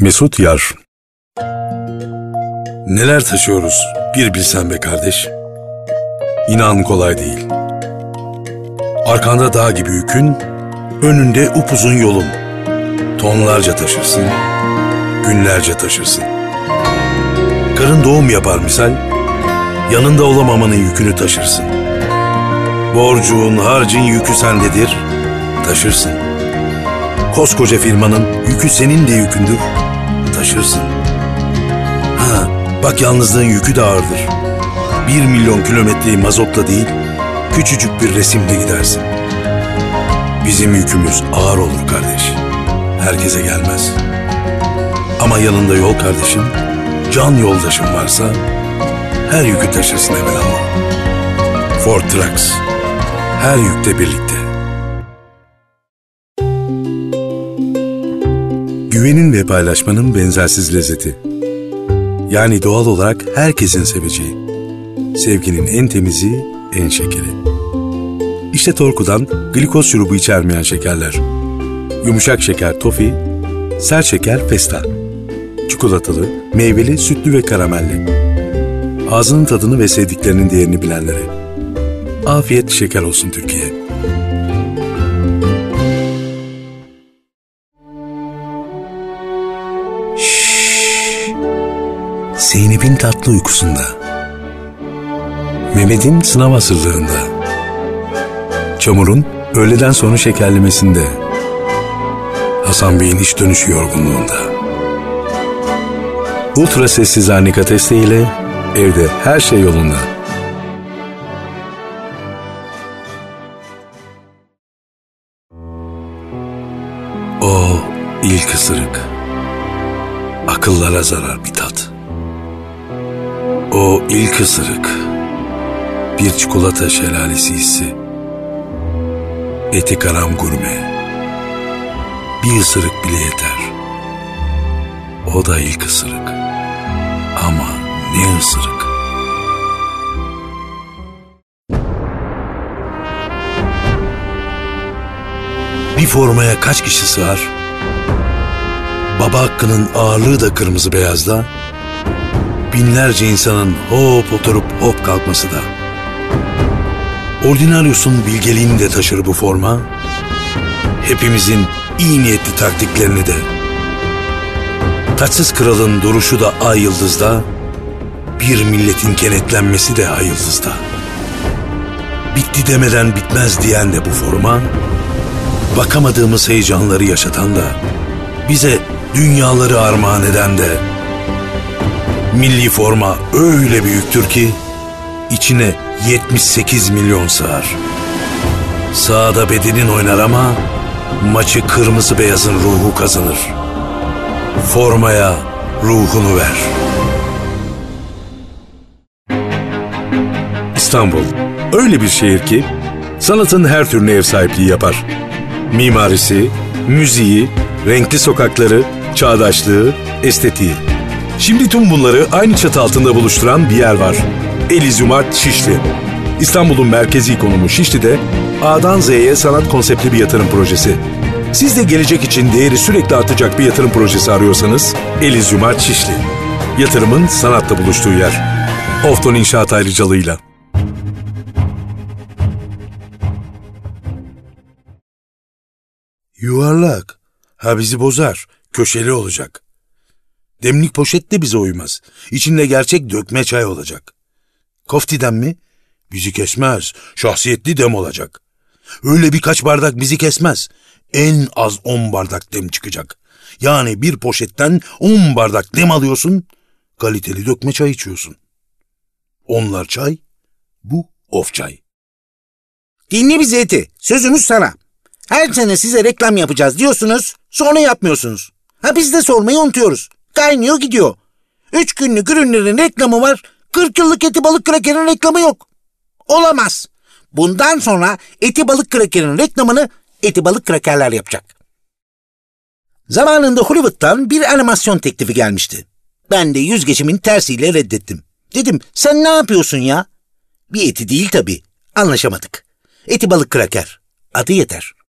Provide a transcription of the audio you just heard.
Mesut Yar. Neler taşıyoruz bir bilsen be kardeş. İnan kolay değil. Arkanda dağ gibi yükün, önünde upuzun yolun. Tonlarca taşırsın, günlerce taşırsın. Karın doğum yapar misal, yanında olamamanın yükünü taşırsın. Borcun, harcın yükü sendedir, taşırsın. Koskoca firmanın yükü senin de yükündür, taşırsın. Bak yalnızlığın yükü de ağırdır. 1 milyon kilometreyi mazotla değil, küçücük bir resimle gidersin. Bizim yükümüz ağır olur kardeş. Herkese gelmez. Ama yanında yol kardeşin, can yoldaşın varsa her yükü taşırsın evelallah. Ford Trucks. Her yükte birlikte. Güvenin ve paylaşmanın benzersiz lezzeti. Yani doğal olarak herkesin seveceği. Sevginin en temizi, en şekeri. İşte Torku'dan glikoz şurubu içermeyen şekerler. Yumuşak şeker tofi, sert şeker festa. Çikolatalı, meyveli, sütlü ve karamelli. Ağzının tadını ve sevdiklerinin değerini bilenlere. Afiyet şeker olsun Türkiye. Zeynep'in tatlı uykusunda. Mehmet'in sınav hazırlığında. Çamur'un öğleden sonra şekerlemesinde. Hasan Bey'in iş dönüşü yorgunluğunda. Ultra sessiz arnika desteğiyle evde her şey yolunda. O ilk ısırık. Akıllara zarar bir tat. O ilk ısırık, bir çikolata şelalesi hissi. Eti karam gurme. Bir ısırık bile yeter. O da ilk ısırık. Ama ne ısırık. Bir formaya kaç kişi sığar? Baba hakkının ağırlığı da kırmızı beyazda. Binlerce insanın hop oturup hop kalkması da. Ordinaryus'un bilgeliğini de taşır bu forma. Hepimizin iyi niyetli taktiklerini de. Taçsız kralın duruşu da ay yıldızda. Bir milletin kenetlenmesi de ay yıldızda. Bitti demeden bitmez diyen de bu forma. Bakamadığımız heyecanları yaşatan da. Bize dünyaları armağan eden de. Milli forma öyle büyüktür ki içine 78 milyon sığar. Sahada bedenin oynar ama maçı kırmızı beyazın ruhu kazanır. Formaya ruhunu ver. İstanbul öyle bir şehir ki sanatın her türüne ev sahipliği yapar. Mimarisi, müziği, renkli sokakları, çağdaşlığı, estetiği. Şimdi tüm bunları aynı çatı altında buluşturan bir yer var. Elizyumart Şişli. İstanbul'un merkezi konumu Şişli'de A'dan Z'ye sanat konseptli bir yatırım projesi. Siz de gelecek için değeri sürekli artacak bir yatırım projesi arıyorsanız Elizyumart Şişli. Yatırımın sanatla buluştuğu yer. Ofton İnşaat ayrıcalığıyla. Yuvarlak. Bizi bozar. Köşeli olacak. Demlik poşet de bize uymaz. İçinde gerçek dökme çay olacak. Koftiden mi? Bizi kesmez. Şahsiyetli dem olacak. Öyle birkaç bardak bizi kesmez. En az 10 bardak dem çıkacak. Yani bir poşetten 10 bardak dem alıyorsun, kaliteli dökme çay içiyorsun. Onlar çay, bu of çay. Dinle bizi Eti, sözümüz sana. Her sene size reklam yapacağız diyorsunuz, sonra yapmıyorsunuz. Biz de sormayı unutuyoruz. Kaynıyor gidiyor. 3 günlük ürünlerin reklamı var, 40 yıllık Eti Balık Kraker'in reklamı yok. Olamaz. Bundan sonra Eti Balık Kraker'in reklamını Eti Balık Krakerler yapacak. Zamanında Hollywood'dan bir animasyon teklifi gelmişti. Ben de yüzgeçimin tersiyle reddettim. Dedim, sen ne yapıyorsun ya? Bir eti değil tabii. Anlaşamadık. Eti Balık Kraker. Adı yeter.